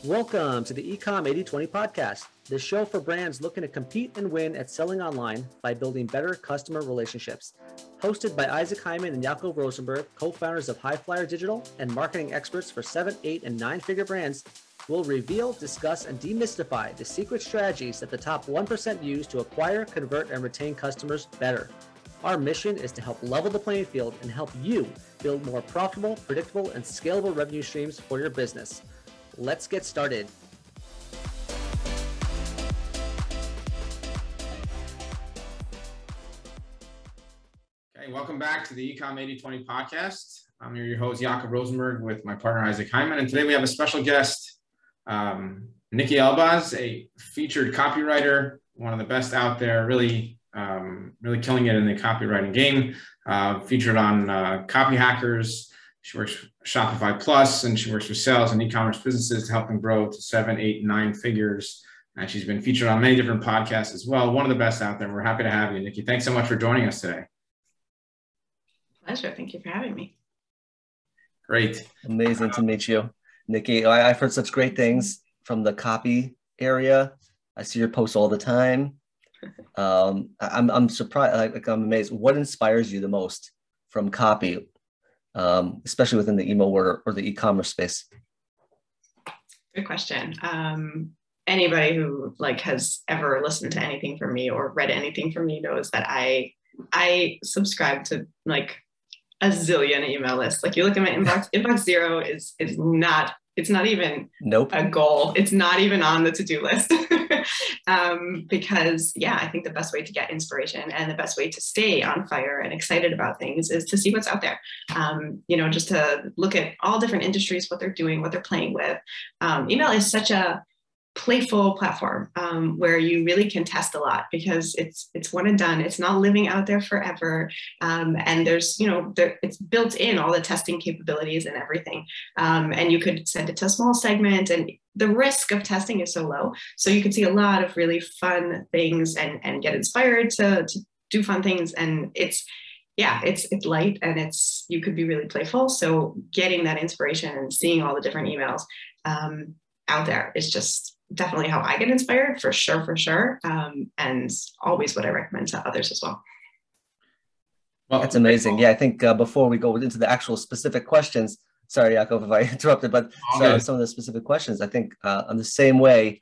Welcome to the Ecom 80/20 podcast, the show for brands looking to compete and win at selling online by building better customer relationships. Hosted by Isaac Hyman and Jakob Rosenberg, co-founders of Highflyer Digital and marketing experts for 7, 8, and 9-figure brands, we'll reveal, discuss, and demystify the secret strategies that the top 1% use to acquire, convert, and retain customers better. Our mission is to help level the playing field and help you build more profitable, predictable, and scalable revenue streams for your business. Let's get started. Okay, welcome back to the Ecom 80/20 podcast. I'm your host, Jakob Rosenberg, with my partner, Isaac Hyman. And today we have a special guest, Nikki Elbaz, a featured copywriter, one of the best out there, really killing it in the copywriting game, featured on Copy Hackers. She works for Shopify Plus, and she works with sales and e-commerce businesses to help them grow to 7, 8, 9 figures. And she's been featured on many different podcasts as well. One of the best out there. We're happy to have you, Nikki. Thanks so much for joining us today. Pleasure. Thank you for having me. Great. Amazing to meet you, Nikki. I've heard such great things from the copy area. I see your posts all the time. I'm surprised. I'm amazed. What inspires you the most from copy? Especially within the email world or the e-commerce space? Good question. Anybody who has ever listened to anything from me or read anything from me knows that I subscribe to a zillion email lists. You look at my inbox zero is not, it's not even a goal. It's not even on the to-do list. Because I think the best way to get inspiration and the best way to stay on fire and excited about things is to see what's out there. Just to look at all different industries, what they're doing, what they're playing with. Email is such a playful platform where you really can test a lot because it's one and done. It's not living out there forever. And there's, it's built in all the testing capabilities and everything. And you could send it to a small segment, and the risk of testing is so low. So you can see a lot of really fun things and get inspired to do fun things. And it's light and you could be really playful. So getting that inspiration and seeing all the different emails out there is just definitely how I get inspired, for sure. And always what I recommend to others as well. Well, that's amazing. Yeah, I think before we go into the actual specific questions, sorry, Jakob, if I interrupted, but some of the specific questions, I think on the same way,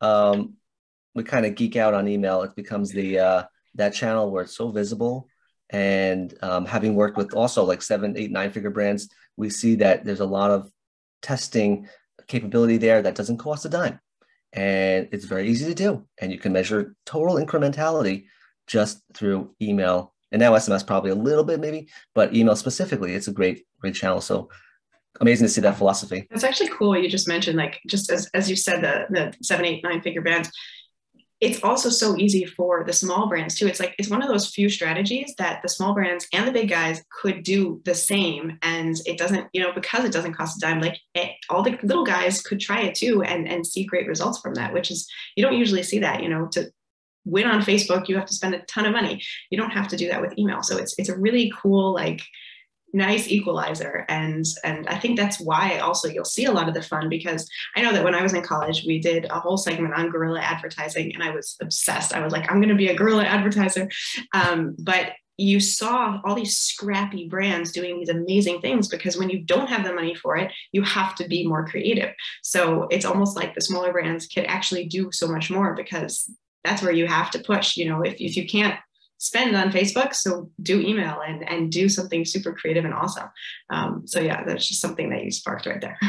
we kind of geek out on email. It becomes that channel where it's so visible. And having worked with also 7, 8, 9-figure brands, we see that there's a lot of testing capability there that doesn't cost a dime. And it's very easy to do. And you can measure total incrementality just through email. And now SMS probably a little bit maybe, but email specifically, it's a great channel. So amazing to see that philosophy. It's actually cool. You just mentioned, just as you said, the 7, 8, 9-figure brands. It's also so easy for the small brands too. It's one of those few strategies that the small brands and the big guys could do the same. And it doesn't, because it doesn't cost a dime, all the little guys could try it too and see great results from that, which is, you don't usually see that, to win on Facebook, you have to spend a ton of money. You don't have to do that with email. So it's a really cool, nice equalizer. And I think that's why also you'll see a lot of the fun, because I know that when I was in college, we did a whole segment on guerrilla advertising and I was obsessed. I was like, I'm going to be a guerrilla advertiser. But you saw all these scrappy brands doing these amazing things because when you don't have the money for it, you have to be more creative. So it's almost like the smaller brands could actually do so much more because that's where you have to push, if you can't spend on Facebook, so do email and do something super creative and awesome. That's just something that you sparked right there.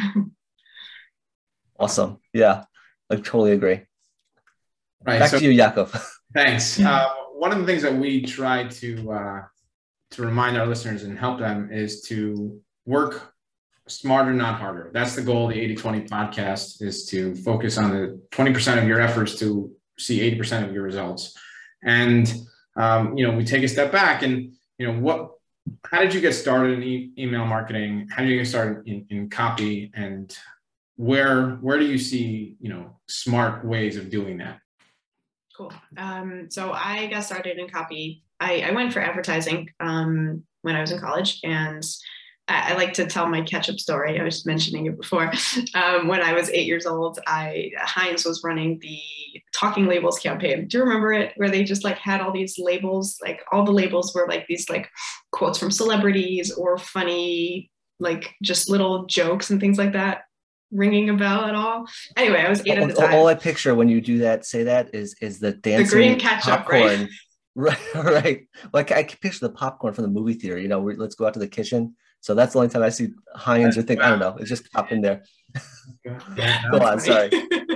Awesome. Yeah, I totally agree. Right. Back to you, Jakob. Thanks. One of the things that we try to remind our listeners and help them is to work smarter, not harder. That's the goal of the 80/20 podcast, is to focus on the 20% of your efforts to see 80% of your results. And we take a step back and, how did you get started in email marketing? How did you get started in copy, and where do you see, smart ways of doing that? Cool. So I got started in copy. I went for advertising when I was in college, and I like to tell my ketchup story. I was mentioning it before. When I was 8 years old, Heinz was running the Talking Labels campaign. Do you remember it? Where they just like had all these labels, like all the labels were like these like quotes from celebrities or funny, like just little jokes and things like that. Ringing a bell at all? Anyway, I was 8 at the time. All I picture when you do that, say that is the dancing the green ketchup, popcorn. Right, right. Like I can picture the popcorn from the movie theater. You know, let's go out to the kitchen. So that's the only time I see Heinz or think, I don't know, it's just popped in there. Go on, sorry.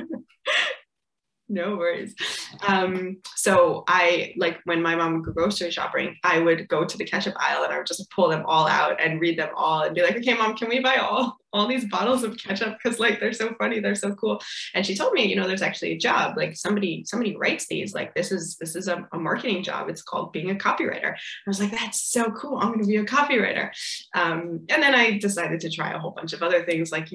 No worries. So I, like when my mom would go grocery shopping, I would go to the ketchup aisle and I would just pull them all out and read them all and be like, okay, Mom, can we buy all these bottles of ketchup? Because like, they're so funny. They're so cool. And she told me, you know, there's actually a job, like somebody writes these, like this is a marketing job. It's called being a copywriter. I was like, that's so cool. I'm going to be a copywriter. And then I decided to try a whole bunch of other things, like,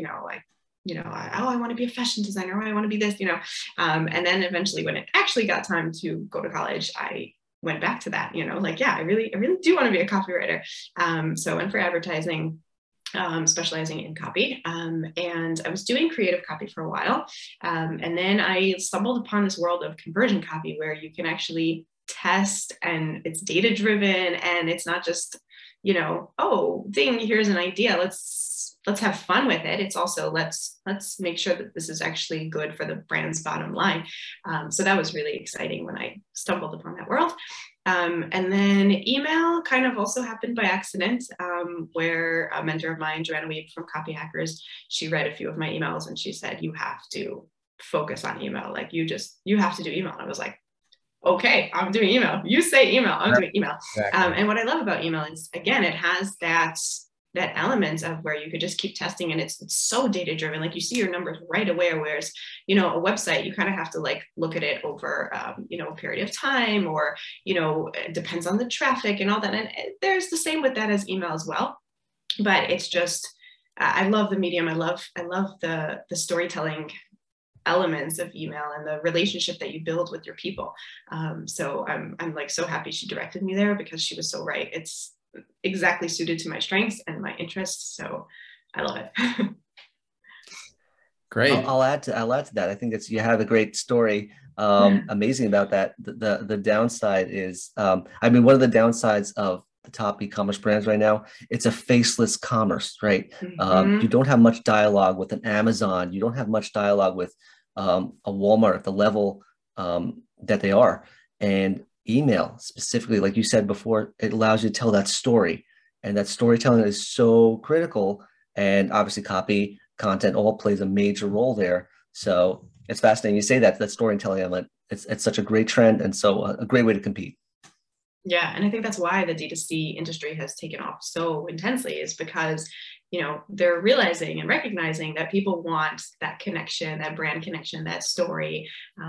I want to be a fashion designer, or I want to be this, and then eventually when it actually got time to go to college, I went back to that, like, yeah, I really do want to be a copywriter. So I went for advertising, specializing in copy. And I was doing creative copy for a while. And then I stumbled upon this world of conversion copy where you can actually test and it's data driven and it's not just, here's an idea. Let's have fun with it. It's also let's make sure that this is actually good for the brand's bottom line. So that was really exciting when I stumbled upon that world. And then email kind of also happened by accident, where a mentor of mine, Joanna Weeb from Copy Hackers, she read a few of my emails and she said, you have to focus on email. Like you have to do email. And I was like, okay, I'm doing email. You say email, I'm doing email. Exactly. And what I love about email is, again, it has that element of where you could just keep testing and it's so data driven. Like you see your numbers right away, whereas, a website, you kind of have to like look at it over, a period of time or, it depends on the traffic and all that. And there's the same with that as email as well. But it's just, I love the medium. I love the storytelling elements of email and the relationship that you build with your people. So I'm like so happy she directed me there because she was so right. It's exactly suited to my strengths and my interests. So I love it. Great. I'll add to that. I think you have a great story. Amazing about that. The downside is, one of the downsides of the top e-commerce brands right now, it's a faceless commerce, right? Mm-hmm. You don't have much dialogue with an Amazon. You don't have much dialogue with a Walmart at the level that they are. And email specifically, like you said before, it allows you to tell that story, and that storytelling is so critical. And obviously copy, content all plays a major role there. So it's fascinating you say that storytelling element, it's such a great trend and so a great way to compete. Yeah, and I think that's why the D2C industry has taken off so intensely, is because they're realizing and recognizing that people want that connection, that brand connection, that story.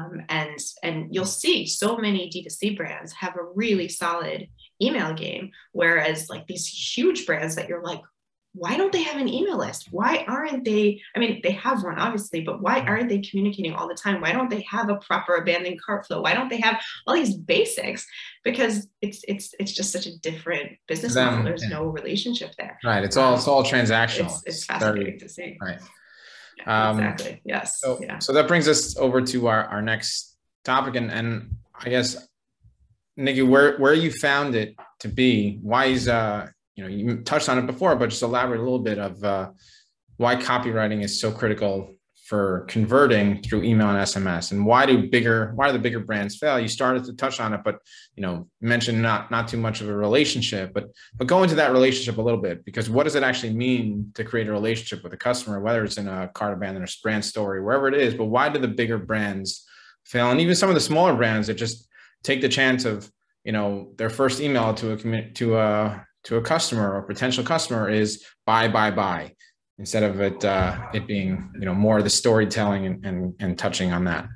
And you'll see so many D2C brands have a really solid email game, whereas like these huge brands that you're like, why don't they have an email list? Why aren't they? I mean, they have one obviously, but why aren't they communicating all the time? Why don't they have a proper abandoned cart flow? Why don't they have all these basics? Because it's just such a different business model. There's no relationship there. Right. It's all transactional. It's fascinating to see. Right. Yeah, exactly. Yes. So that brings us over to our next topic, and I guess, Nikki, where you found it to be, why is you touched on it before, but just elaborate a little bit of why copywriting is so critical for converting through email and SMS, and why do the bigger brands fail? You started to touch on it, but mentioned not too much of a relationship, but go into that relationship a little bit, because what does it actually mean to create a relationship with a customer, whether it's in a cart abandon or brand story, wherever it is? But why do the bigger brands fail, and even some of the smaller brands that just take the chance of their first email to a customer or potential customer is buy, instead of it being, more of the storytelling and touching on that?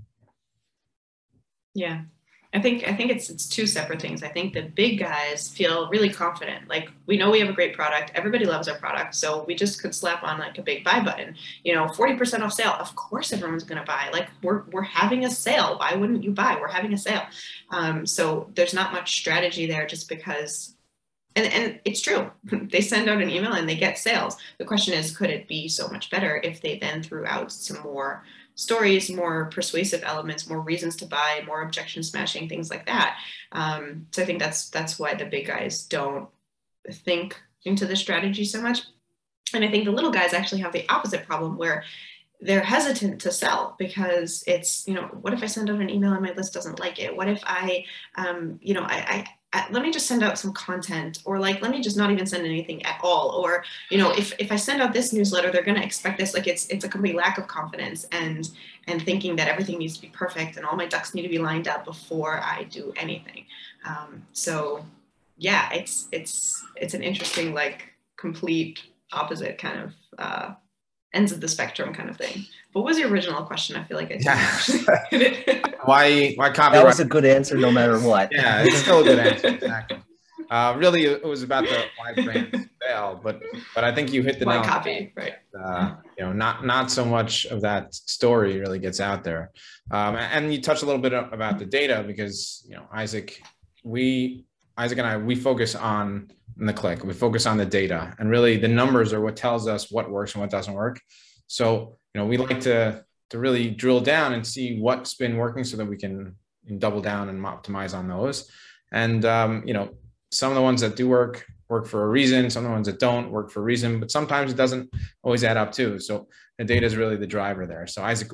Yeah, I think it's two separate things. I think the big guys feel really confident. Like, we know we have a great product. Everybody loves our product. So we just could slap on like a big buy button, 40% off sale. Of course, everyone's going to buy. Like, we're having a sale. Why wouldn't you buy? We're having a sale. So there's not much strategy there, just because And it's true. They send out an email and they get sales. The question is, could it be so much better if they then threw out some more stories, more persuasive elements, more reasons to buy, more objection smashing, things like that. So I think that's why the big guys don't think into the strategy so much. And I think the little guys actually have the opposite problem, where they're hesitant to sell because it's, what if I send out an email and my list doesn't like it? What if I let me just send out some content, or like, let me just not even send anything at all. Or, if I send out this newsletter, they're going to expect this. Like it's a complete lack of confidence and thinking that everything needs to be perfect and all my ducks need to be lined up before I do anything. So yeah, it's an interesting, like, complete opposite kind of ends of the spectrum kind of thing. What was your original question? I feel like I didn't actually. Why copyright? That was a good answer no matter what. Yeah, it's still a good answer. Exactly. Really, it was about the why brands fail, but I think you hit the nail. Why copy, right? Not so much of that story really gets out there. And you touched a little bit about the data, because Isaac and I, we focus on the click. We focus on the data, and really the numbers are what tells us what works and what doesn't work. So we like to really drill down and see what's been working so that we can double down and optimize on those. And some of the ones that do work for a reason. Some of the ones that don't work for a reason, but sometimes it doesn't always add up too. So the data is really the driver there. So Isaac,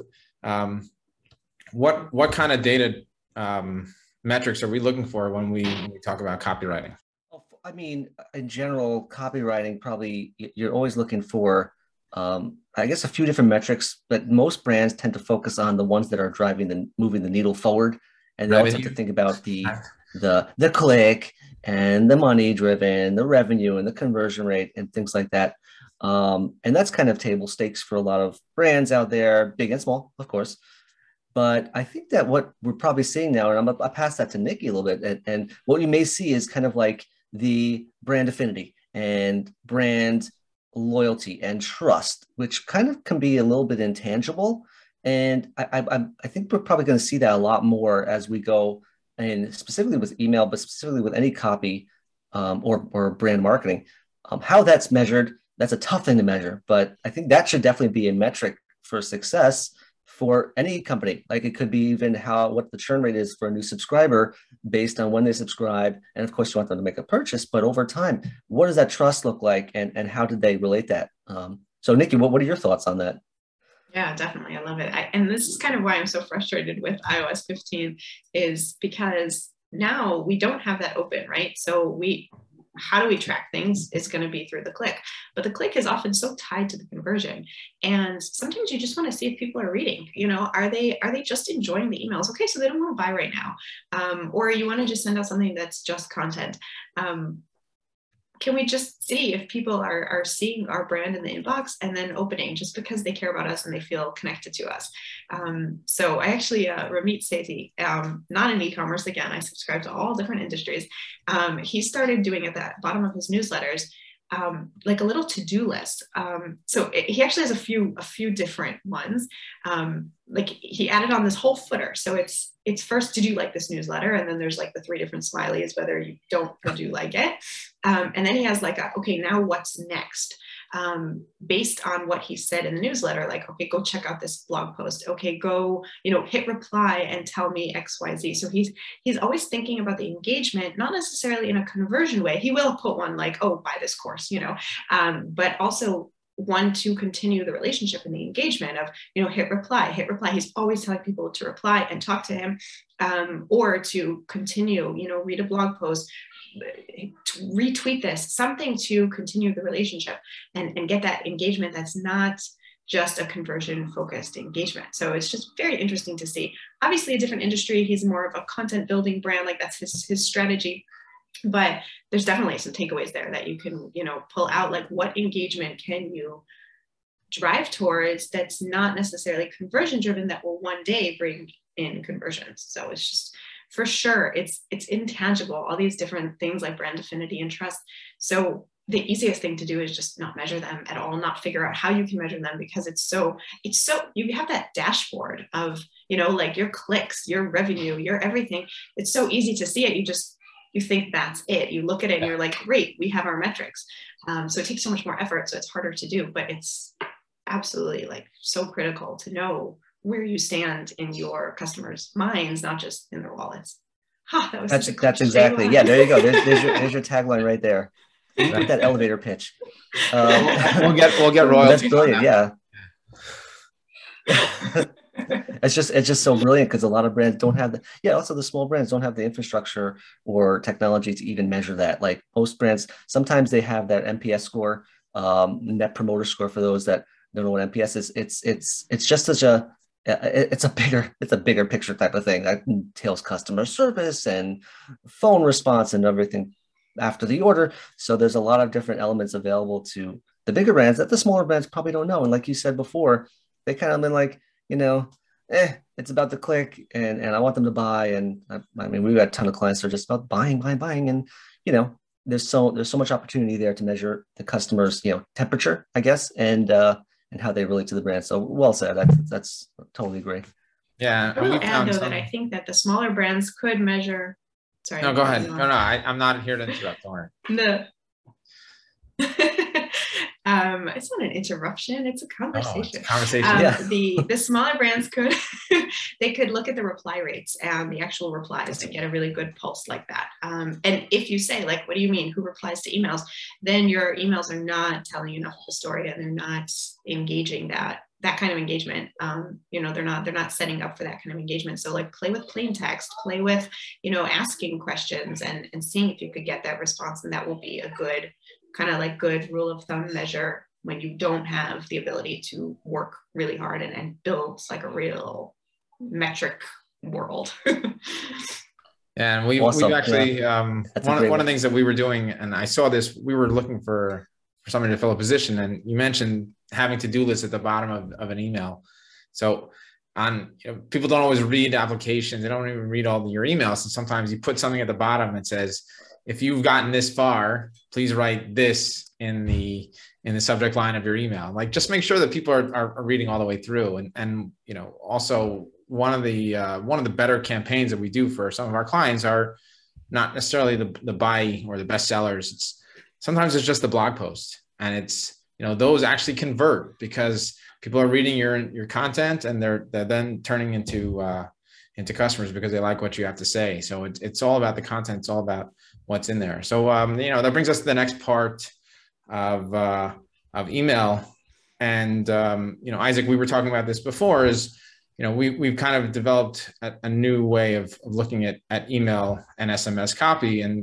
what kind of data metrics are we looking for when we talk about copywriting? I mean, in general, copywriting, probably you're always looking for, I guess, a few different metrics, but most brands tend to focus on the ones that are moving the needle forward. And they also have to think about the click and the money driven, the revenue and the conversion rate and things like that. And that's kind of table stakes for a lot of brands out there, big and small, of course. But I think that what we're probably seeing now, and I'll pass that to Nikki a little bit, and what you may see is kind of like the brand affinity and brand loyalty and trust, which kind of can be a little bit intangible. And I think we're probably going to see that a lot more as we go, and specifically with email, but specifically with any copy or brand marketing. How that's measured, that's a tough thing to measure, but I think that should definitely be a metric for success for any company. Like it could be even what the churn rate is for a new subscriber based on when they subscribe. And of course you want them to make a purchase, but over time, what does that trust look like? And how did they relate that? So Nikki, what are your thoughts on that? Yeah, definitely. I love it. And this is kind of why I'm so frustrated with iOS 15, is because now we don't have that open, right? So how do we track things? It's going to be through the click, but the click is often so tied to the conversion. And sometimes you just want to see if people are reading, are they just enjoying the emails? Okay, so they don't want to buy right now. Or you want to just send out something that's just content. Can we just see if people are seeing our brand in the inbox and then opening just because they care about us and they feel connected to us? So I actually, Ramit Sethi, not in e-commerce, again, I subscribe to all different industries. He started doing at the bottom of his newsletters, like a little to-do list. So he actually has a few different ones. Like he added on this whole footer. So it's first, did you like this newsletter? And then there's like the 3 different smileys, whether you don't or do like it. And then he has like, okay, now what's next? Based on what he said in the newsletter, like, okay, go check out this blog post. Okay, go, hit reply and tell me X, Y, Z. So he's always thinking about the engagement, not necessarily in a conversion way. He will put one like, oh, buy this course, but also one to continue the relationship and the engagement of, hit reply. He's always telling people to reply and talk to him, or to continue, read a blog post, to retweet this, something to continue the relationship and get that engagement that's not just a conversion focused engagement. So it's just very interesting to see. Obviously a different industry, he's more of a content building brand, like that's his strategy. But there's definitely some takeaways there that you can, pull out, like what engagement can you drive towards that's not necessarily conversion driven that will one day bring in conversions. So it's just, for sure, it's intangible, all these different things like brand affinity and trust. So the easiest thing to do is just not measure them at all, not figure out how you can measure them, because it's so, you have that dashboard of, like your clicks, your revenue, your everything. It's so easy to see it. you think that's it. You look at it and you're like, great, we have our metrics. So it takes so much more effort. So it's harder to do, but it's absolutely like so critical to know where you stand in your customers' minds, not just in their wallets. That's exactly. Yeah, there you go. There's your tagline right there. With that elevator pitch. We'll get royalties. That's brilliant. Yeah. It's just so brilliant because a lot of brands don't have also the small brands don't have the infrastructure or technology to even measure that. Like most brands, sometimes they have that NPS score, net promoter score. For those that don't know what NPS is, it's just such a it's a bigger picture type of thing that entails customer service and phone response and everything after the order. So there's a lot of different elements available to the bigger brands that the smaller brands probably don't know. And like you said before, they kind of been like, it's about the click and I want them to buy. And I mean, we've got a ton of clients that are just about buying. And, there's so much opportunity there to measure the customer's, temperature, I guess, and how they relate to the brand. So well said. That's totally great. Yeah. I will add though that I think that the smaller brands could measure. Sorry. No, go ahead. No, I'm not here to interrupt. Don't worry. No. It's not an interruption, it's a conversation. It's a conversation. The smaller brands could they could look at the reply rates and the actual replies to get a really good pulse like that. And if you say like, what do you mean, who replies to emails, then your emails are not telling enough of a story and they're not engaging that kind of engagement. They're not setting up for that kind of engagement. So like play with plain text, play with, asking questions and seeing if you could get that response. And that will be a good kind of like good rule of thumb measure when you don't have the ability to work really hard and build like a real metric world. And we've actually, one of the things that we were doing, and I saw this, we were looking for somebody to fill a position, and you mentioned having to-do lists at the bottom of an email. So people don't always read applications. They don't even read all your emails. And sometimes you put something at the bottom that says, if you've gotten this far, please write this in the subject line of your email. Like, just make sure that people are reading all the way through. And also one of the better campaigns that we do for some of our clients are not necessarily the buy or the best sellers. Sometimes it's just the blog post, and it's, those actually convert because people are reading your content and they're then turning into customers because they like what you have to say. So it's all about the content. It's all about what's in there. So, that brings us to the next part of email. And, Isaac, we were talking about this before is, we've kind of developed a new way of looking at email and SMS copy. And,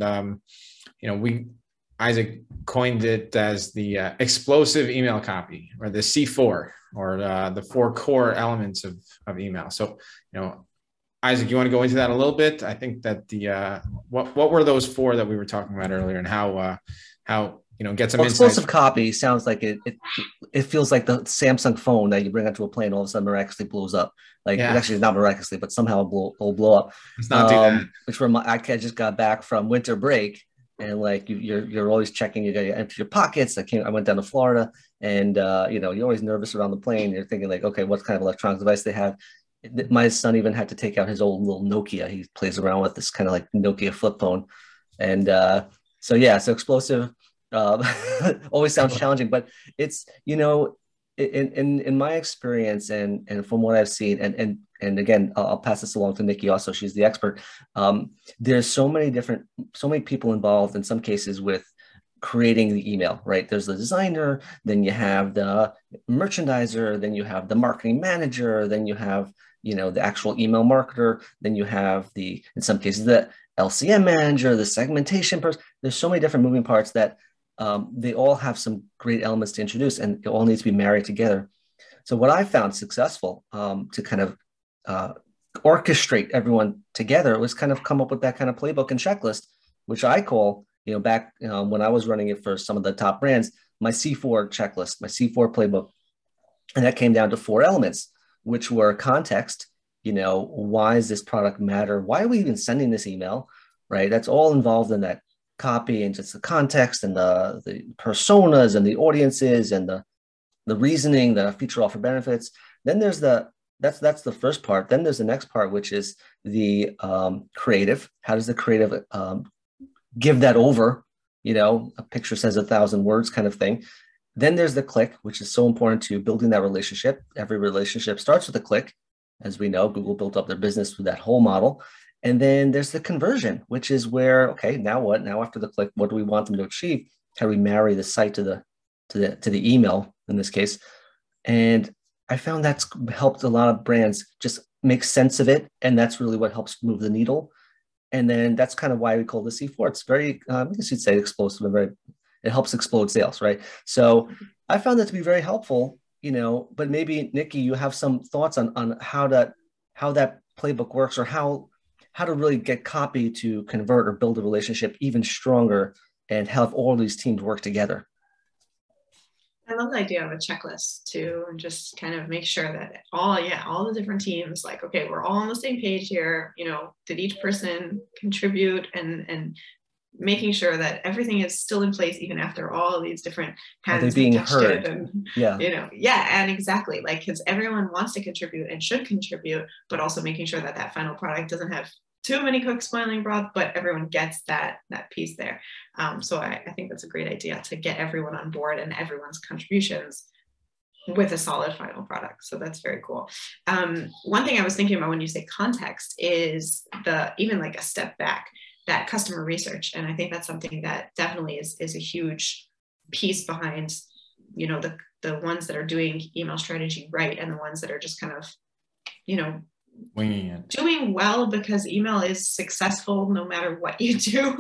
Isaac coined it as the explosive email copy, or the C4, or the 4 core elements of email. So, Isaac, you want to go into that a little bit? I think that what were those 4 that we were talking about earlier, and how get some explosive copy sounds like it feels like the Samsung phone that you bring onto a plane, all of a sudden miraculously blows up. Like, it actually not miraculously, but somehow it'll blow up. Let's not do that. Which I just got back from winter break, and like you're always checking. You got to empty your pockets. I went down to Florida, and you're always nervous around the plane. You're thinking like, okay, what kind of electronic device they have. My son even had to take out his old little Nokia. He plays around with this kind of like Nokia flip phone. And so explosive always sounds challenging, but it's, in my experience and from what I've seen, and again, I'll pass this along to Nikki also, she's the expert. There's so many people involved in some cases with creating the email, right? There's the designer, then you have the merchandiser, then you have the marketing manager, then you have, the actual email marketer, then you have in some cases, the LCM manager, the segmentation person. There's so many different moving parts that they all have some great elements to introduce, and it all needs to be married together. So what I found successful to kind of orchestrate everyone together was kind of come up with that kind of playbook and checklist, which I call, back when I was running it for some of the top brands, my C4 checklist, my C4 playbook. And that came down to 4 elements, which were context. Why does this product matter? Why are we even sending this email, right? That's all involved in that copy, and just the context and the personas and the audiences and the reasoning, the feature offer benefits. Then there's that's the first part. Then there's the next part, which is the creative. How does the creative give that over, a picture says 1,000 words kind of thing. Then there's the click, which is so important to building that relationship. Every relationship starts with a click. As we know, Google built up their business through that whole model. And then there's the conversion, which is where, okay, now what? Now after the click, what do we want them to achieve? How do we marry the site to the email in this case? And I found that's helped a lot of brands just make sense of it. And that's really what helps move the needle. And then that's kind of why we call the C4. It's very, I guess you'd say explosive, and it helps explode sales, right? So I found that to be very helpful, but maybe Nikki, you have some thoughts on how that playbook works, or how to really get copy to convert or build a relationship even stronger and have all these teams work together. I love the idea of a checklist too, and just kind of make sure that all the different teams, like, okay, we're all on the same page here. Did each person contribute, and making sure that everything is still in place even after all these different hands are they being heard? And, yeah, and exactly, like, because everyone wants to contribute and should contribute, but also making sure that final product doesn't have too many cooks spoiling broth, but everyone gets that piece there. So I think that's a great idea, to get everyone on board and everyone's contributions with a solid final product. So that's very cool. One thing I was thinking about when you say context is even like a step back, that customer research. And I think that's something that definitely is a huge piece behind, the ones that are doing email strategy right, and the ones that are just kind of, winging it, doing well because email is successful no matter what you do.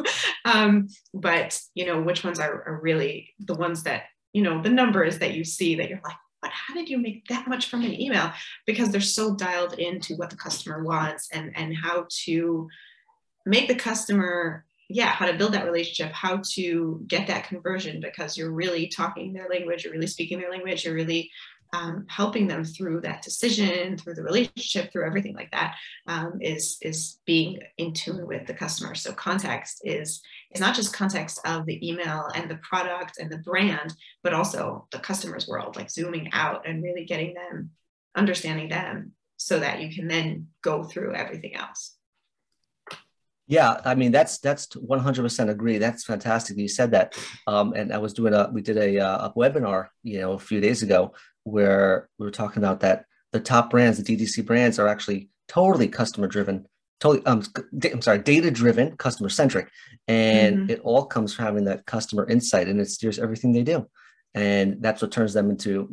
But which ones are really the ones that, the numbers that you see that you're like, what, how did you make that much from an email? Because they're so dialed into what the customer wants, and how to make the customer, how to build that relationship, how to get that conversion, because you're really talking their language, you're really speaking their language, you're really helping them through that decision, through the relationship, through everything like that, is being in tune with the customer. So context is not just context of the email and the product and the brand, but also the customer's world, like zooming out and really getting them, understanding them, so that you can then go through everything else. Yeah, I mean, that's 100% agree. That's fantastic. You said that. And I was we did a webinar, a few days ago, where we were talking about that the top brands, the DTC brands, are actually totally customer driven, data driven, customer centric. And it all comes from having that customer insight, and it steers everything they do. And that's what turns them into,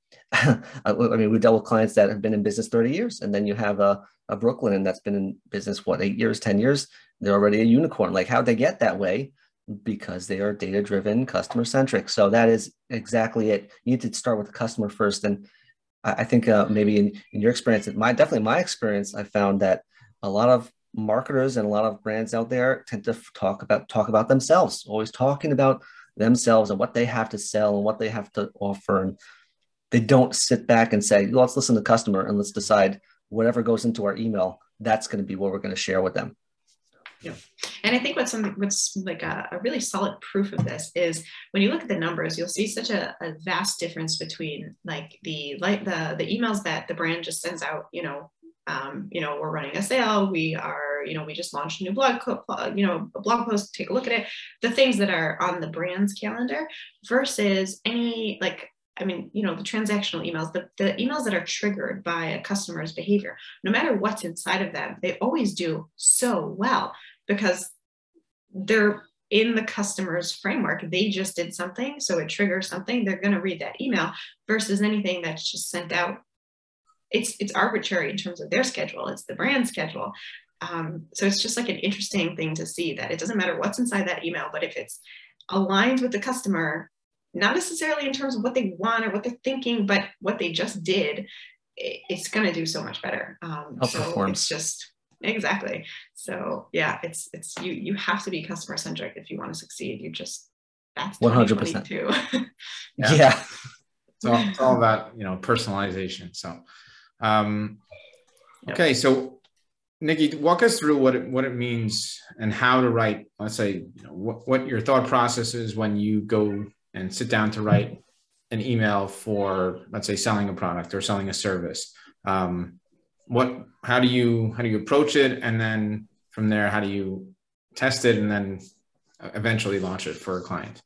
I mean, we dealt with clients that have been in business 30 years, and then you have a Brooklyn, and that's been in business, 8 years, 10 years. They're already a unicorn. Like, how'd they get that way? Because they are data-driven, customer-centric. So that is exactly it. You need to start with the customer first. And I think maybe in your experience, definitely my experience, I found that a lot of marketers and a lot of brands out there tend to talk about themselves, always talking about themselves and what they have to sell and what they have to offer. And they don't sit back and say, let's listen to the customer and let's decide whatever goes into our email, that's going to be what we're going to share with them. Yeah. And I think what's like a really solid proof of this is when you look at the numbers, you'll see such a vast difference between like the emails that the brand just sends out, we're running a sale, we just launched a new blog post, take a look at it, the things that are on the brand's calendar versus any the transactional emails, the emails that are triggered by a customer's behavior, no matter what's inside of them, they always do so well because they're in the customer's framework. They just did something, so it triggers something. They're going to read that email versus anything that's just sent out. It's arbitrary in terms of their schedule. It's the brand schedule. So it's just like an interesting thing to see that it doesn't matter what's inside that email, but if it's aligned with the customer, not necessarily in terms of what they want or what they're thinking, but what they just did, it's going to do so much better. So it's just exactly. So yeah, it's you have to be customer centric if you want to succeed. That's 100%. Yeah. It's all about, personalization. So, okay. So Nikki, walk us through what it means and how to write, let's say, what your thought process is when you go and sit down to write an email for, let's say, selling a product or selling a service. How do you approach it? And then from there, how do you test it? And then eventually launch it for a client?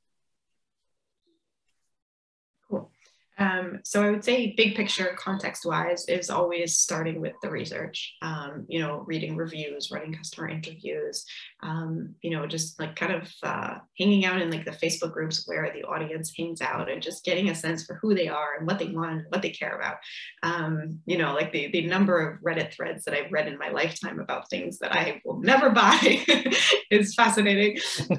Cool. So I would say big picture, context wise, is always starting with the research, reading reviews, running customer interviews, just like kind of hanging out in like the Facebook groups where the audience hangs out and just getting a sense for who they are and what they want, what they care about. Like the number of Reddit threads that I've read in my lifetime about things that I will never buy is fascinating.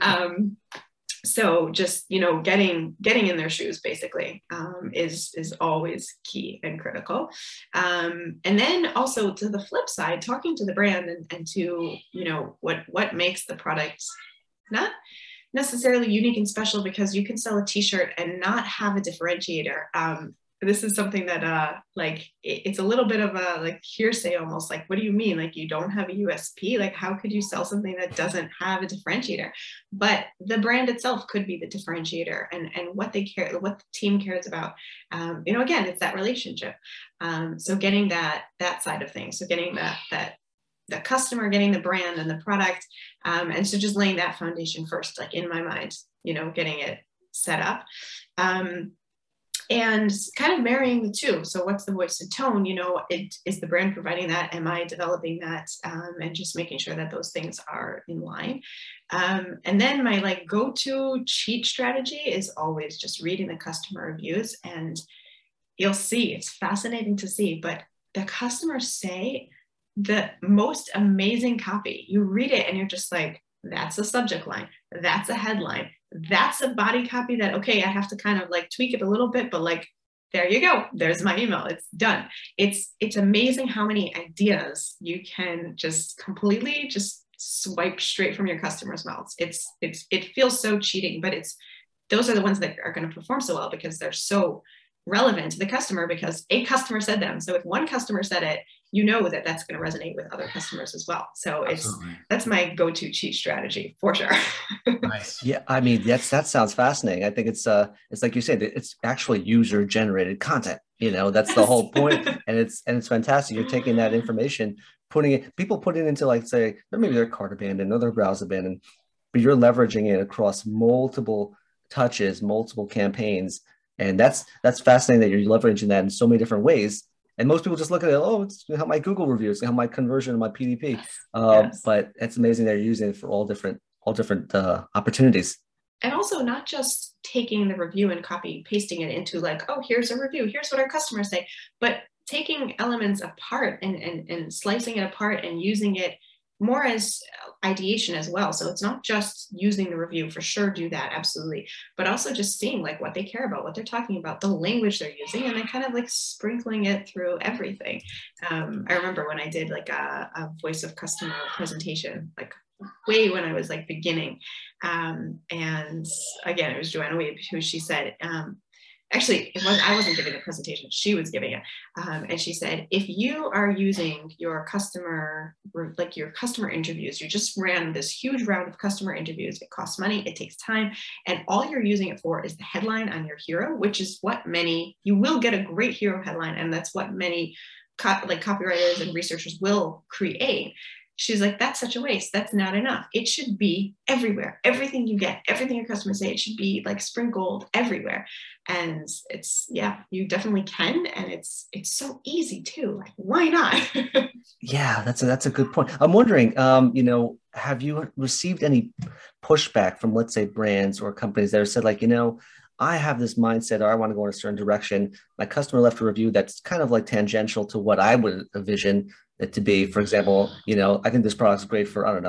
So just, getting in their shoes basically is always key and critical. And then also to the flip side, talking to the brand and to, what makes the product not necessarily unique and special, because you can sell a t-shirt and not have a differentiator. This is something that it's a little bit of a like hearsay almost. Like, what do you mean? Like, you don't have a USP? Like, how could you sell something that doesn't have a differentiator? But the brand itself could be the differentiator, and what they care, what the team cares about. Again, it's that relationship. So getting that side of things. So getting that the customer, getting the brand and the product, and so just laying that foundation first, like in my mind, getting it set up. And kind of marrying the two. So what's the voice and tone? Is the brand providing that? Am I developing that? And just making sure that those things are in line. And then my go-to cheat strategy is always just reading the customer reviews. And you'll see, it's fascinating to see, but the customers say the most amazing copy. You read it and you're just like, that's a subject line, that's a headline, that's a body copy that, okay, I have to kind of tweak it a little bit, but there you go, there's my email, it's done. It's amazing how many ideas you can just completely just swipe straight from your customers' mouths. It feels so cheating, but those are the ones that are going to perform so well because they're so relevant to the customer, because a customer said them. So if one customer said it, that that's going to resonate with other customers as well. So that's my go-to cheat strategy for sure. Nice. Yeah, I mean, that sounds fascinating. I think it's like you said, it's actually user generated content. That's the whole point. And it's fantastic. You're taking that information, people put it into say maybe their cart abandoned or their browse abandoned, but you're leveraging it across multiple touches, multiple campaigns. And that's fascinating that you're leveraging that in so many different ways. And most people just look at it, it's how my Google reviews, how my conversion, my PDP. Yes. But it's amazing that you're using it for all different opportunities. And also not just taking the review and copy pasting it into here's a review, here's what our customers say, but taking elements apart and slicing it apart and using it more as ideation as well. So it's not just using the review, for sure, do that, absolutely, but also just seeing what they care about, what they're talking about, the language they're using, and then kind of sprinkling it through everything. I remember when I did a voice of customer presentation, way when I was beginning, and again, it was Joanna Weeb who she said, actually, I wasn't giving the presentation, she was giving it. And she said, if you are using your customer interviews, you just ran this huge round of customer interviews, it costs money, it takes time, and all you're using it for is the headline on your hero, which is what you will get a great hero headline, and that's what many copywriters and researchers will create. She's like, that's such a waste. That's not enough. It should be everywhere. Everything you get, everything your customers say, it should be sprinkled everywhere. And you definitely can. And it's so easy too. Why not? Yeah, that's a good point. I'm wondering, have you received any pushback from, let's say, brands or companies that have said I have this mindset, or I want to go in a certain direction. My customer left a review that's kind of tangential to what I would envision it to be. For example, I think this product's great for, I don't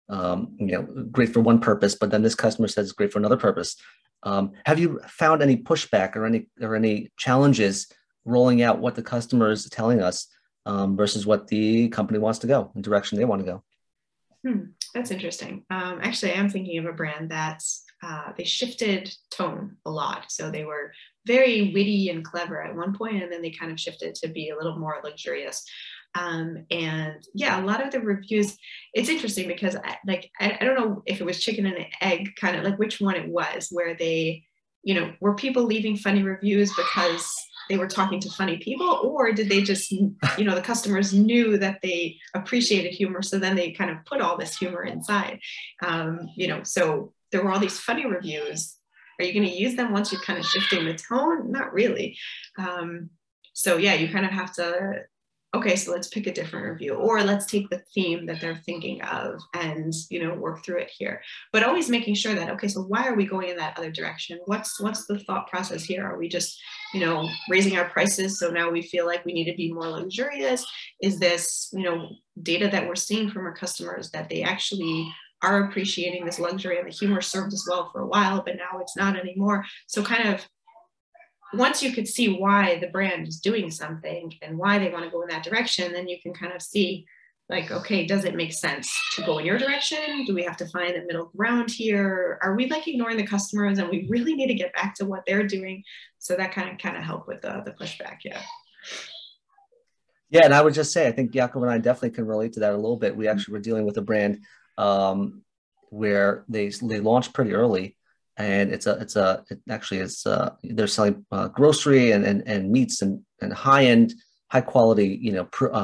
know, great for one purpose, but then this customer says it's great for another purpose. Have you found any pushback or any challenges rolling out what the customer is telling us versus what the company wants to go, the direction they want to go? That's interesting. Actually, I am thinking of a brand that's they shifted tone a lot. So they were very witty and clever at one point, and then they kind of shifted to be a little more luxurious. And a lot of the reviews, it's interesting because I don't know if it was chicken and egg, kind of which one it was, where they, were people leaving funny reviews because they were talking to funny people, or did they just, the customers knew that they appreciated humor, so then they kind of put all this humor inside, so there were all these funny reviews. Are you going to use them once you're kind of shifting the tone? Not really. So yeah, you kind of have to, okay, so let's pick a different review, or let's take the theme that they're thinking of and, work through it here. But always making sure that, okay, so why are we going in that other direction? What's the thought process here? Are we just, raising our prices so now we feel like we need to be more luxurious? Is this, data that we're seeing from our customers that they actually are appreciating this luxury, and the humor served us well for a while, but now it's not anymore? So kind of, once you could see why the brand is doing something and why they want to go in that direction, then you can kind of see, like, okay, does it make sense to go in your direction? Do we have to find a middle ground here? Are we like ignoring the customers and we really need to get back to what they're doing? So that kind of help with the pushback. Yeah. Yeah. And I would just say, I think Jakob and I definitely can relate to that a little bit. We actually were dealing with a brand where they launched pretty early. And they're selling grocery and meats and high-end, high quality,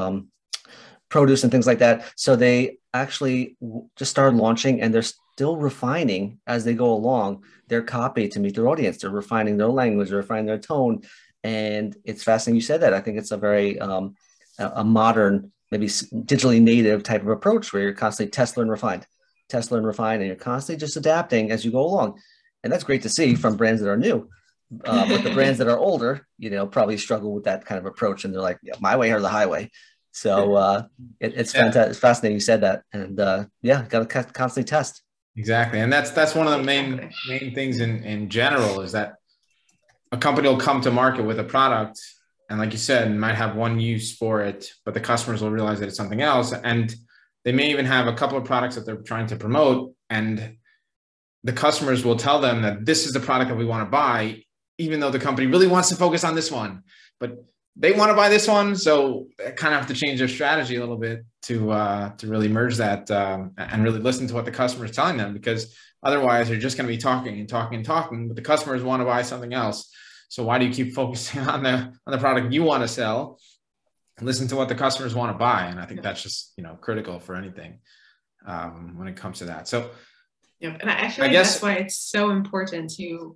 produce and things like that. So they actually just started launching, and they're still refining as they go along their copy to meet their audience. They're refining their language, they're refining their tone. And it's fascinating you said that. I think it's a very a modern, maybe digitally native type of approach where you're constantly test, learn, refine, and you're constantly just adapting as you go along. And that's great to see from brands that are new. But the brands that are older, probably struggle with that kind of approach. And they're like, my way or the highway. So it's fantastic. It's fascinating you said that. And got to constantly test. Exactly. And that's one of the main things in general, is that a company will come to market with a product, and like you said, might have one use for it, but the customers will realize that it's something else. And they may even have a couple of products that they're trying to promote, and the customers will tell them that this is the product that we want to buy, even though the company really wants to focus on this one, but they want to buy this one. So they kind of have to change their strategy a little bit to really merge that and really listen to what the customer is telling them, because otherwise they're just going to be talking, but the customers want to buy something else. So why do you keep focusing on the product you want to sell and listen to what the customers want to buy? And I think that's just, critical for anything when it comes to that. So, yep. And I feel like that's why it's so important to,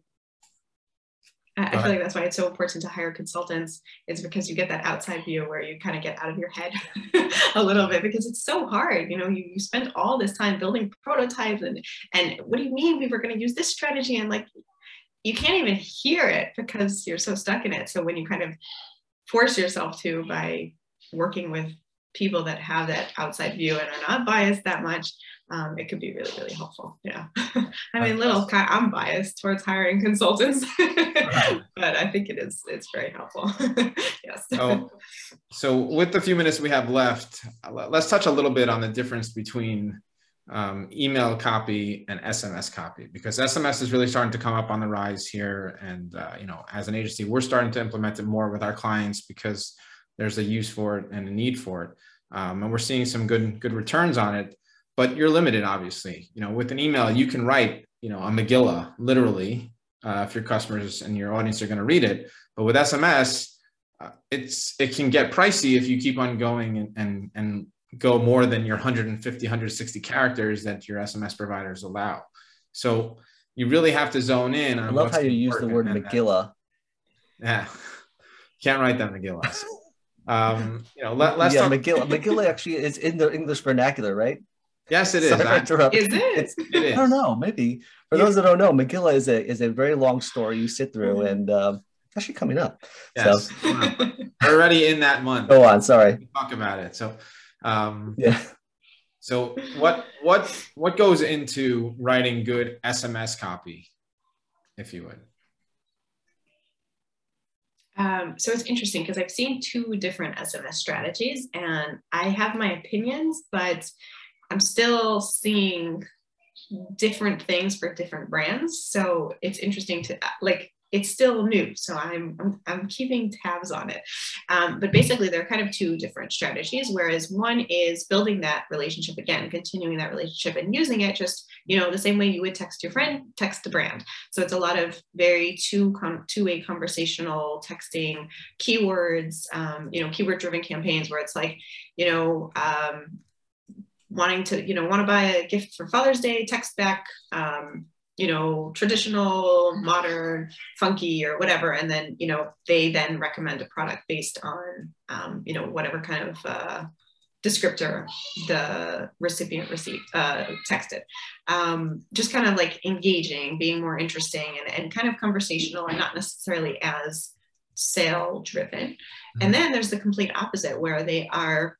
I feel like that's why it's so important to hire consultants, is because you get that outside view where you kind of get out of your head a little bit, because it's so hard. You spend all this time building prototypes and what do you mean we were going to use this strategy? And like, you can't even hear it because you're so stuck in it. So when you kind of force yourself to, by working with people that have that outside view and are not biased that much, it could be really, really helpful. Yeah. I mean, I'm biased towards hiring consultants, but I think it's very helpful. Yes. So with the few minutes we have left, let's touch a little bit on the difference between email copy and SMS copy, because SMS is really starting to come up on the rise here. And, as an agency, we're starting to implement it more with our clients because there's a use for it and a need for it. And we're seeing some good returns on it, but you're limited, obviously. With an email, you can write, a Megillah, literally, if your customers and your audience are going to read it. But with SMS, it can get pricey if you keep on going and go more than your 150, 160 characters that your SMS providers allow. So you really have to zone in on. I love how you use the word Megillah. Yeah, can't write that Megillah. Let's talk. Megillah actually is in the English vernacular, right? Yes, it is. Is it? It is. I don't know. Maybe for those that don't know, Megillah is a very long story you sit through, and it's actually coming up. Yes, so. We're already in that month. Go on. Sorry. We talk about it. So, yeah. So what goes into writing good SMS copy, if you would? So it's interesting because I've seen two different SMS strategies, and I have my opinions, but I'm still seeing different things for different brands. So it's interesting to it's still new. So I'm keeping tabs on it. But basically they're kind of two different strategies, whereas one is building that relationship again, continuing that relationship and using it just, the same way you would text your friend, text the brand. So it's a lot of very two-way conversational texting, keywords, keyword driven campaigns where it's like, want to buy a gift for Father's Day, text back, you know, traditional, modern, funky, or whatever. And then, you know, they then recommend a product based on, you know, whatever kind of descriptor the recipient texted. Just kind of like engaging, being more interesting and kind of conversational and not necessarily as sale driven. Mm-hmm. And then there's the complete opposite where they are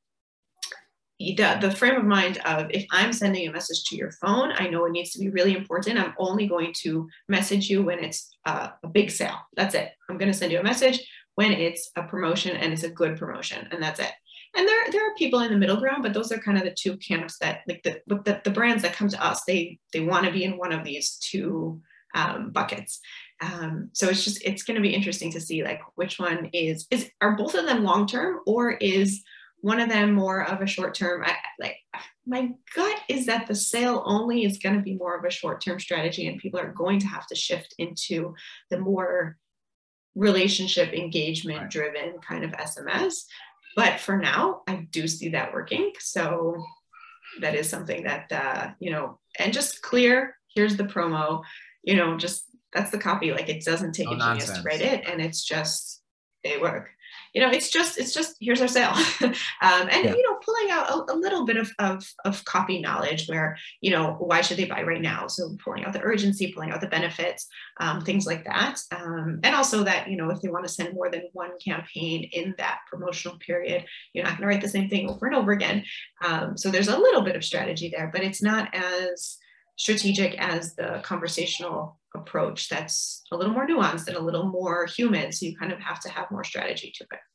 the frame of mind of, if I'm sending a message to your phone, I know it needs to be really important. I'm only going to message you when it's a big sale. That's it. I'm going to send you a message when it's a promotion and it's a good promotion, and that's it. And there are people in the middle ground, but those are kind of the two camps that, like the brands that come to us, they want to be in one of these two buckets. So it's going to be interesting to see like which one are both of them long term, or is one of them more of a short term? Like my gut is that the sale only is going to be more of a short term strategy, and people are going to have to shift into the more relationship engagement driven kind of SMS. But for now, I do see that working. So that is something that, you know, and just clear, here's the promo, you know, just that's the copy. Like it doesn't take a genius to write it. And it's just, they work. You know, it's just here's our sale. You know, pulling out a little bit of copy knowledge where, you know, why should they buy right now? So pulling out the urgency, pulling out the benefits, things like that. And also that, you know, if they want to send more than one campaign in that promotional period, you're not going to write the same thing over and over again. So there's a little bit of strategy there, but it's not as strategic as the conversational approach that's a little more nuanced and a little more human. So you kind of have to have more strategy to it.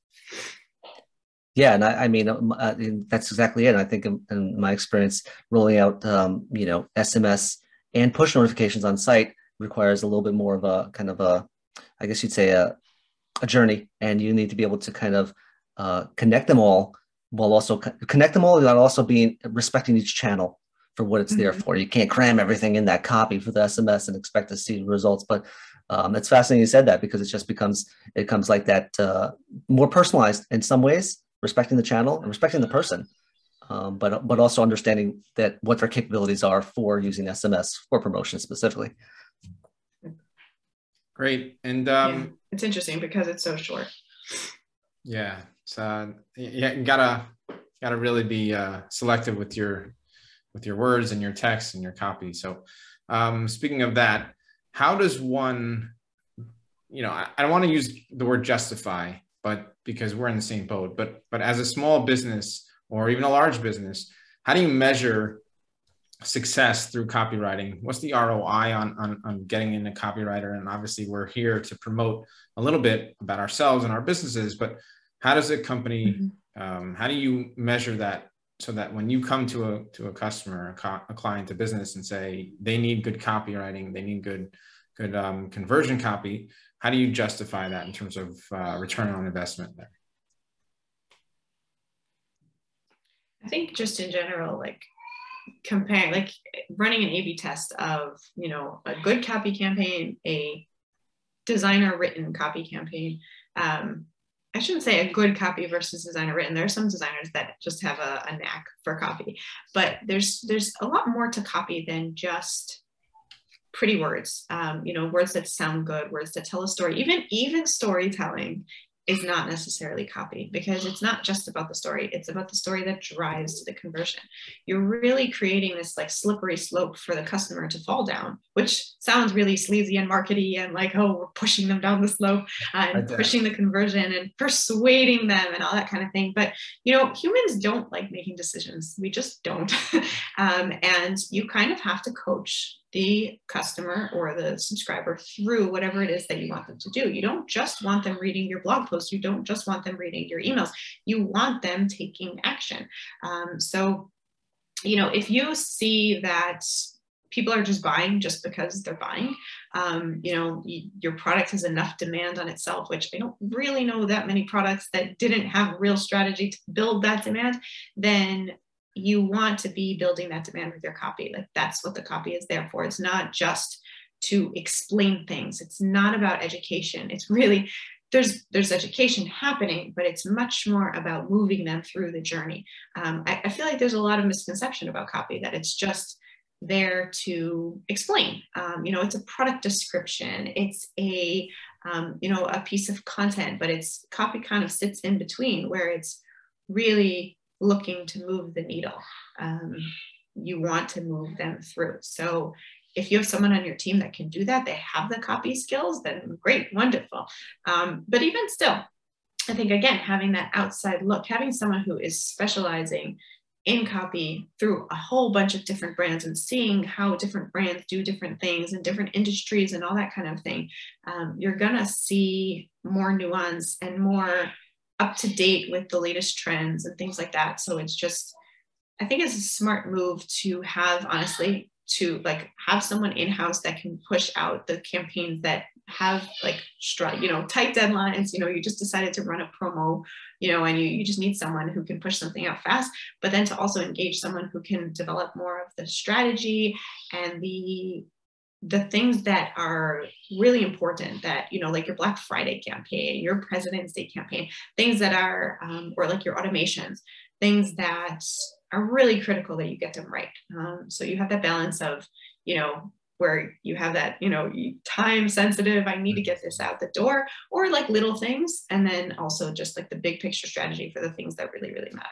Yeah, and I mean, that's exactly it. I think in my experience, rolling out, you know, SMS and push notifications on site requires a little bit more of a kind of I guess you'd say a journey, and you need to be able to kind of connect them all while also without also being respecting each channel for what it's there for. You can't cram everything in that copy for the SMS and expect to see results. But it's fascinating you said that, because it becomes like that, more personalized in some ways, respecting the channel and respecting the person, but also understanding that what their capabilities are for using SMS for promotion specifically. Great. And it's interesting because it's so short. Yeah. So you gotta really be selective with your words and your text and your copy. So speaking of that, how does one, you know, I don't want to use the word justify, but because we're in the same boat, but as a small business or even a large business, how do you measure success through copywriting? What's the ROI on getting in a copywriter? And obviously we're here to promote a little bit about ourselves and our businesses, but how does a company, how do you measure that, so that when you come to a customer, a client, a business, and say they need good copywriting, they need good conversion copy, how do you justify that in terms of return on investment there? I think just in general, like comparing, like running an A/B test of, you know, a good copy campaign, a designer written copy campaign. I shouldn't say a good copy versus designer written. There are some designers that just have a knack for copy, but there's a lot more to copy than just pretty words. You know, words that sound good, words that tell a story. Even storytelling is not necessarily copy, because it's not just about the story. It's about the story that drives to the conversion. You're really creating this like slippery slope for the customer to fall down, which sounds really sleazy and markety and like, oh, we're pushing them down the slope and pushing the conversion and persuading them and all that kind of thing. But, you know, humans don't like making decisions. We just don't. And you kind of have to coach the customer or the subscriber through whatever it is that you want them to do. You don't just want them reading your blog posts. You don't just want them reading your emails. You want them taking action. So, you know, if you see that people are just buying just because they're buying, you know, your product has enough demand on itself, which I don't really know that many products that didn't have real strategy to build that demand, then you want to be building that demand with your copy. Like that's what the copy is there for. It's not just to explain things. It's not about education. It's really, there's education happening, but it's much more about moving them through the journey. I feel like there's a lot of misconception about copy, that it's just there to explain. It's a product description, it's a a piece of content, but it's copy kind of sits in between where it's really looking to move the needle. You want to move them through. So if you have someone on your team that can do that, they have the copy skills, then great, wonderful. But even still, I think, again, having that outside look, having someone who is specializing in copy through a whole bunch of different brands and seeing how different brands do different things in different industries and all that kind of thing, you're going to see more nuance and more up to date with the latest trends and things like that. So it's just, I think it's a smart move to have, honestly, to like have someone in-house that can push out the campaigns that have like tight deadlines. You just decided to run a promo, and you just need someone who can push something out fast, but then to also engage someone who can develop more of the strategy and the things that are really important, that like your Black Friday campaign, your President's Day campaign, things that are or like your automations, things that are really critical that you get them right. So you have that balance of where you have that time sensitive, I need to get this out the door, or like little things, and then also just like the big picture strategy for the things that really, really matter.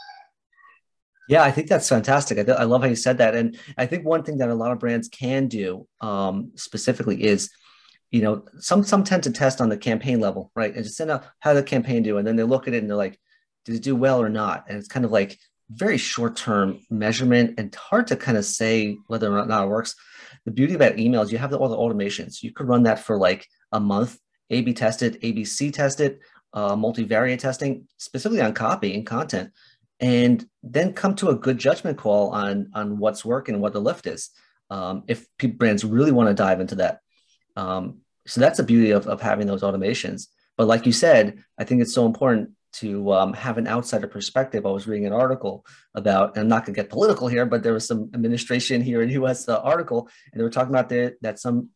Yeah, I think that's fantastic. I love how you said that. And I think one thing that a lot of brands can do specifically is, some tend to test on the campaign level, right? And just send out how the campaign do. And then they look at it and they're like, did it do well or not? And it's kind of like very short-term measurement and hard to kind of say whether or not it works. The beauty about emails, you have all the automations. You could run that for like a month, A/B test it, ABC test it, multivariate testing, specifically on copy and content, and then come to a good judgment call on what's working and what the lift is. If brands really want to dive into that. So that's the beauty of having those automations. But like you said, I think it's so important to have an outsider perspective. I was reading an article about, and I'm not going to get political here, but there was some administration here in the U.S. Article, and they were talking about that some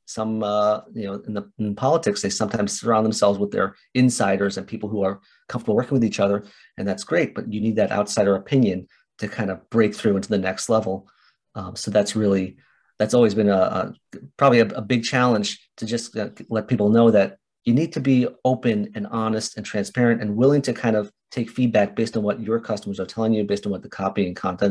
in politics, they sometimes surround themselves with their insiders and people who are comfortable working with each other, and that's great. But you need that outsider opinion to kind of break through into the next level. So that's always been probably a big challenge, to just let people know that you need to be open and honest and transparent and willing to kind of take feedback based on what your customers are telling you, based on what the copy and content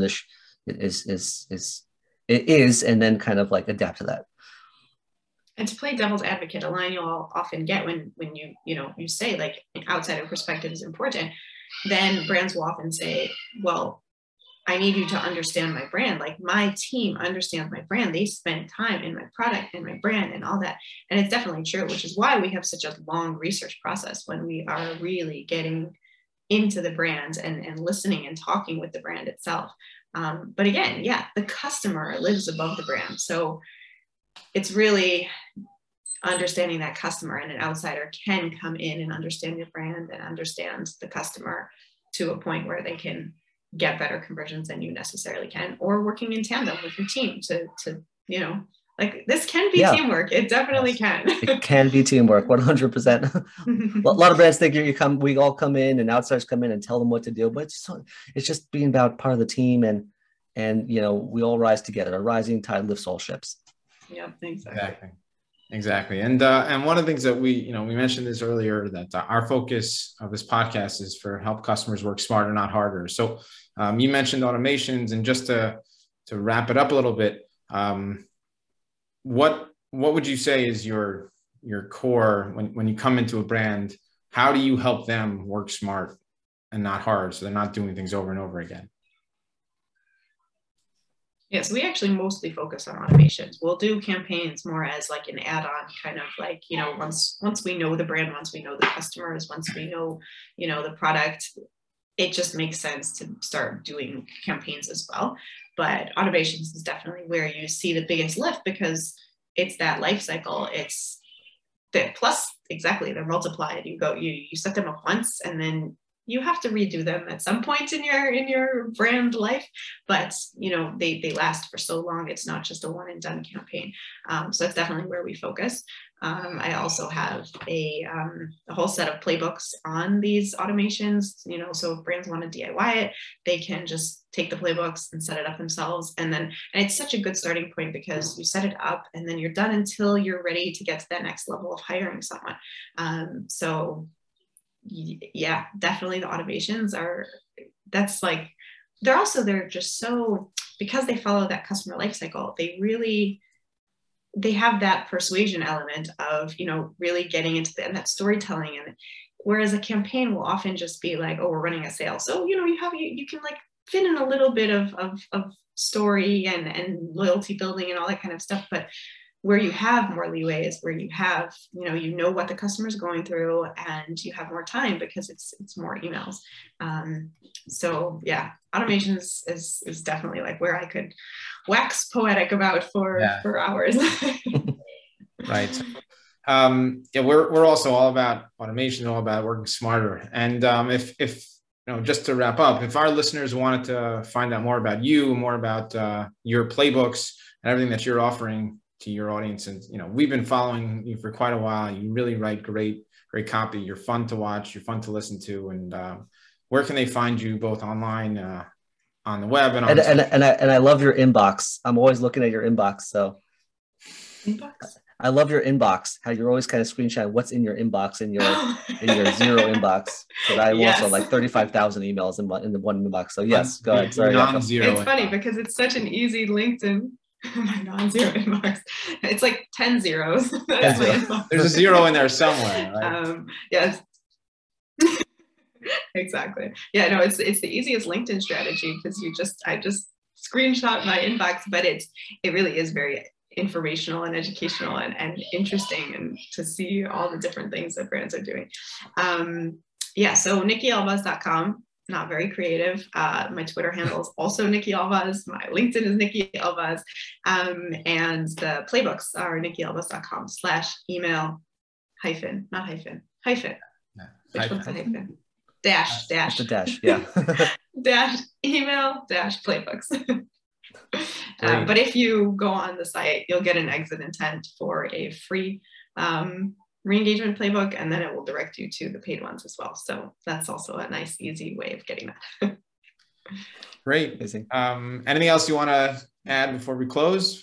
is, and then kind of like adapt to that. And to play devil's advocate, a line you'll often get when you say like an outsider perspective is important, then brands will often say, well, I need you to understand my brand. Like my team understands my brand. They spend time in my product and my brand and all that. And it's definitely true, which is why we have such a long research process when we are really getting into the brand and listening and talking with the brand itself. But again, the customer lives above the brand. So it's really understanding that customer, and an outsider can come in and understand your brand and understand the customer to a point where they can get better conversions than you necessarily can, or working in tandem with your team to like this can be teamwork. It definitely can. It can be teamwork, 100%. A lot of brands think we all come in and outsiders come in and tell them what to do, but it's just being about part of the team, and we all rise together. A rising tide lifts all ships. Yeah, Exactly. And one of the things that we mentioned this earlier, that our focus of this podcast is for help customers work smarter, not harder. So you mentioned automations, and just to wrap it up a little bit, what would you say is your core when you come into a brand? How do you help them work smart and not hard, so they're not doing things over and over again? Yes, we actually mostly focus on automations. We'll do campaigns more as like an add-on, kind of like, once we know the brand, once we know the customers, once we know, the product, it just makes sense to start doing campaigns as well. But automations is definitely where you see the biggest lift, because it's that life cycle. It's the plus, exactly, they're multiplied. You set them up once, and then you have to redo them at some point in your brand life, but they last for so long. It's not just a one and done campaign. So that's definitely where we focus. I also have a whole set of playbooks on these automations, so if brands want to DIY it, they can just take the playbooks and set it up themselves. And it's such a good starting point because you set it up and then you're done until you're ready to get to that next level of hiring someone. So yeah, definitely the automations they're just so, because they follow that customer life cycle, they have that persuasion element of, really getting into that storytelling. And whereas a campaign will often just be like, oh, we're running a sale. So, you can like fit in a little bit of story and loyalty building and all that kind of stuff. But where you have more leeway is where you have, what the customer's going through, and you have more time because it's more emails. So yeah, automations is definitely like where I could wax poetic about for hours. Right. Yeah, we're also all about automation, all about working smarter. And if just to wrap up, if our listeners wanted to find out more about you, more about your playbooks and everything that you're offering to your audience, and we've been following you for quite a while. You really write great copy. You're fun to watch. You're fun to listen to. And where can they find you, both online, on the web, and I love your inbox. I'm always looking at your inbox. So inbox. I love your inbox. How you're always kind of screenshotting what's in your inbox in your zero inbox. But I also like 35,000 emails in the one inbox. So yes, go ahead. Sorry, it's funny because it's such an easy LinkedIn. My non-zero inbox. It's like 10 zeros. That's my inbox. There's a zero in there somewhere. Right? Yes. Exactly. Yeah, no, it's the easiest LinkedIn strategy because I just screenshot my inbox, but it really is very informational and educational and interesting, and to see all the different things that brands are doing. So NikkiElbaz.com. Not very creative. My Twitter handle is also Nikki Elbaz. My LinkedIn is Nikki Elbaz. And the playbooks are NikkiElbaz.com/email hyphen, not hyphen, hyphen. Which one's the hyphen? Dash. It's a dash, yeah. Dash email dash playbooks. But if you go on the site, you'll get an exit intent for a free re-engagement playbook, and then it will direct you to the paid ones as well. So that's also a nice, easy way of getting that. Great. Amazing. Anything else you want to add before we close?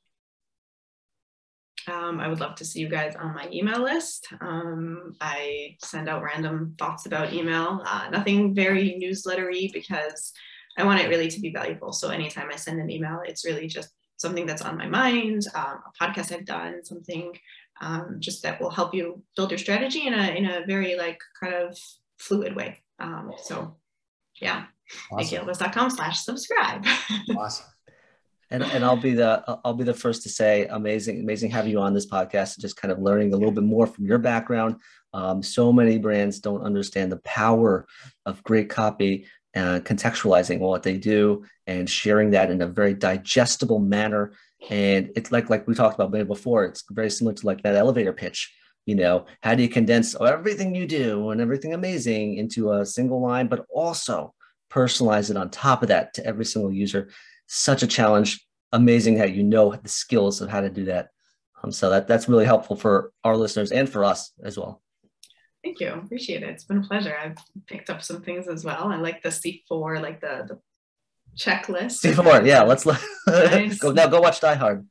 I would love to see you guys on my email list. I send out random thoughts about email, nothing very newslettery because I want it really to be valuable. So anytime I send an email, it's really just something that's on my mind, a podcast I've done, something just that will help you build your strategy in a very kind of fluid way. So yeah, awesome. NikkiElbaz.com/subscribe. Awesome. And I'll be the first to say, amazing having you on this podcast, and just kind of learning a little bit more from your background. So many brands don't understand the power of great copy and contextualizing what they do and sharing that in a very digestible manner. And it's like we talked about maybe before, it's very similar to like that elevator pitch. How do you condense everything you do and everything amazing into a single line, but also personalize it on top of that to every single user? Such a challenge. Amazing how the skills of how to do that. So that's really helpful for our listeners and for us as well. Thank you. Appreciate it. It's been a pleasure. I've picked up some things as well. I like the C4, like the checklist. C4, yeah. Let's nice. Go watch Die Hard.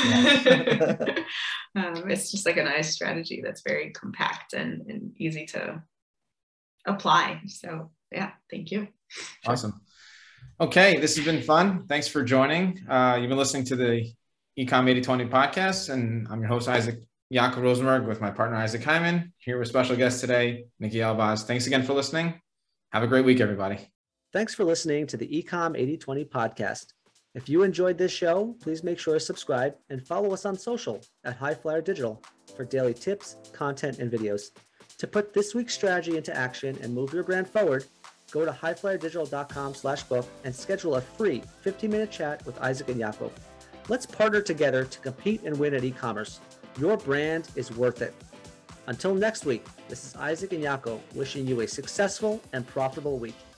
It's just like a nice strategy that's very compact and easy to apply. So yeah, thank you. Awesome. Okay, this has been fun. Thanks for joining. You've been listening to the Ecom 80/20 podcast, and I'm your host, Jakob Rosenberg, with my partner, Isaac Hyman, here with special guest today, Nikki Elbaz. Thanks again for listening. Have a great week, everybody. Thanks for listening to the Ecom 80/20 podcast. If you enjoyed this show, please make sure to subscribe and follow us on social at Highflyer Digital for daily tips, content, and videos. To put this week's strategy into action and move your brand forward, go to highflyerdigital.com/book and schedule a free 15-minute chat with Isaac and Jakob. Let's partner together to compete and win at e-commerce. Your brand is worth it. Until next week, this is Isaac and Jakob wishing you a successful and profitable week.